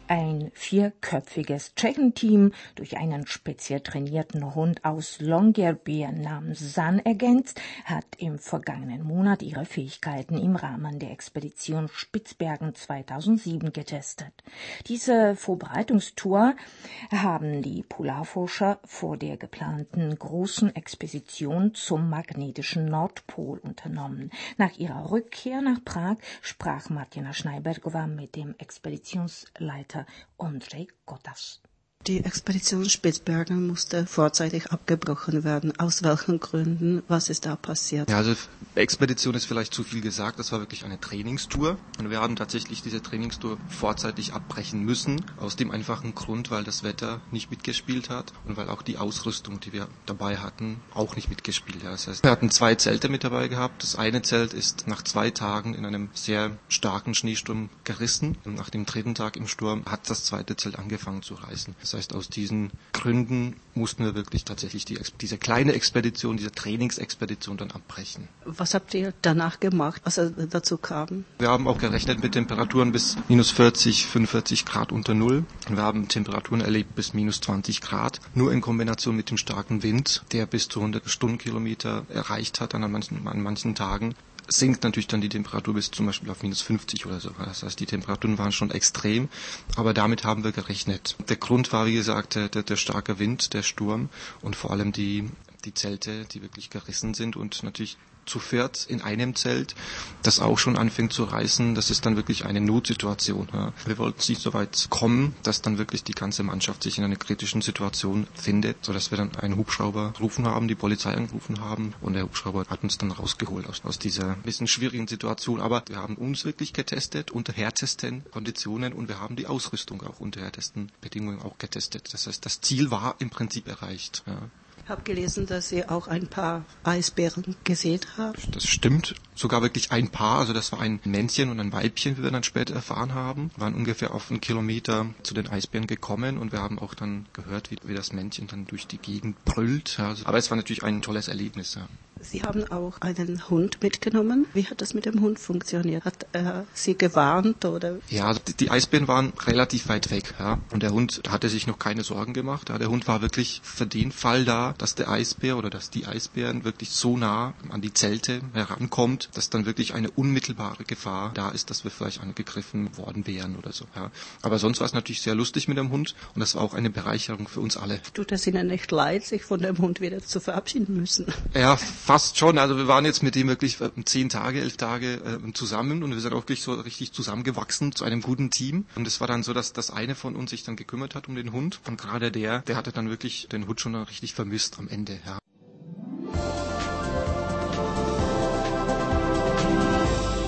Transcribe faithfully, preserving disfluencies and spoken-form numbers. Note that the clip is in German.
Ein vierköpfiges Tschechenteam, durch einen speziell trainierten Hund aus Longyearbyen namens San ergänzt, hat im vergangenen Monat ihre Fähigkeiten im Rahmen der Expedition Spitzbergen zweitausendsieben getestet. Diese Vorbereitungstour haben die Polarforscher vor der geplanten großen Expedition zum magnetischen Nordpol unternommen. Nach ihrer Rückkehr nach Prag sprach Martina Schneibergova mit dem Expeditionsleiter Ondřej Kotas. Die Expedition Spitzbergen musste vorzeitig abgebrochen werden. Aus welchen Gründen? Was ist da passiert? Ja, also Expedition ist vielleicht zu viel gesagt. Das war wirklich eine Trainingstour. Und wir haben tatsächlich diese Trainingstour vorzeitig abbrechen müssen. Aus dem einfachen Grund, weil das Wetter nicht mitgespielt hat und weil auch die Ausrüstung, die wir dabei hatten, auch nicht mitgespielt hat. Das heißt, wir hatten zwei Zelte mit dabei gehabt. Das eine Zelt ist nach zwei Tagen in einem sehr starken Schneesturm gerissen. Und nach dem dritten Tag im Sturm hat das zweite Zelt angefangen zu reißen. Das heißt, aus diesen Gründen mussten wir wirklich tatsächlich die, diese kleine Expedition, diese Trainingsexpedition dann abbrechen. Was habt ihr danach gemacht, als er dazu kam? Wir haben auch gerechnet mit Temperaturen bis minus vierzig, fünfundvierzig Grad unter Null. Und wir haben Temperaturen erlebt bis minus zwanzig Grad. Nur in Kombination mit dem starken Wind, der bis zu hundert Stundenkilometer erreicht hat an manchen, an manchen Tagen, sinkt natürlich dann die Temperatur bis zum Beispiel auf minus fünfzig oder so. Das heißt, die Temperaturen waren schon extrem, aber damit haben wir gerechnet. Der Grund war, wie gesagt, der, der, der starke Wind, der Sturm und vor allem die, die Zelte, die wirklich gerissen sind und natürlich zu viert in einem Zelt, das auch schon anfängt zu reißen, das ist dann wirklich eine Notsituation. Ja. Wir wollten nicht so weit kommen, dass dann wirklich die ganze Mannschaft sich in einer kritischen Situation findet, sodass wir dann einen Hubschrauber gerufen haben, die Polizei angerufen haben und der Hubschrauber hat uns dann rausgeholt aus, aus dieser bisschen schwierigen Situation. Aber wir haben uns wirklich getestet unter härtesten Konditionen und wir haben die Ausrüstung auch unter härtesten Bedingungen auch getestet. Das heißt, das Ziel war im Prinzip erreicht. Ja. Ich habe gelesen, dass Sie auch ein paar Eisbären gesehen haben. Das stimmt. Sogar wirklich ein Paar. Also das war ein Männchen und ein Weibchen, wie wir dann später erfahren haben. Wir waren ungefähr auf einen Kilometer zu den Eisbären gekommen und wir haben auch dann gehört, wie, wie das Männchen dann durch die Gegend brüllt. Also, aber es war natürlich ein tolles Erlebnis. Ja. Sie haben auch einen Hund mitgenommen. Wie hat das mit dem Hund funktioniert? Hat er Sie gewarnt oder? Ja, also die, die Eisbären waren relativ weit weg. Ja. Und der Hund hatte sich noch keine Sorgen gemacht. Ja. Der Hund war wirklich für den Fall da, dass der Eisbär oder dass die Eisbären wirklich so nah an die Zelte herankommt, dass dann wirklich eine unmittelbare Gefahr da ist, dass wir vielleicht angegriffen worden wären oder so. Ja. Aber sonst war es natürlich sehr lustig mit dem Hund und das war auch eine Bereicherung für uns alle. Tut es Ihnen nicht leid, sich von dem Hund wieder zu verabschieden müssen? Ja, fast schon. Also wir waren jetzt mit dem wirklich zehn Tage, elf Tage äh, zusammen und wir sind auch wirklich so richtig zusammengewachsen zu einem guten Team. Und es war dann so, dass das eine von uns sich dann gekümmert hat um den Hund und gerade der, der hatte dann wirklich den Hund schon richtig vermisst am Ende. Ja.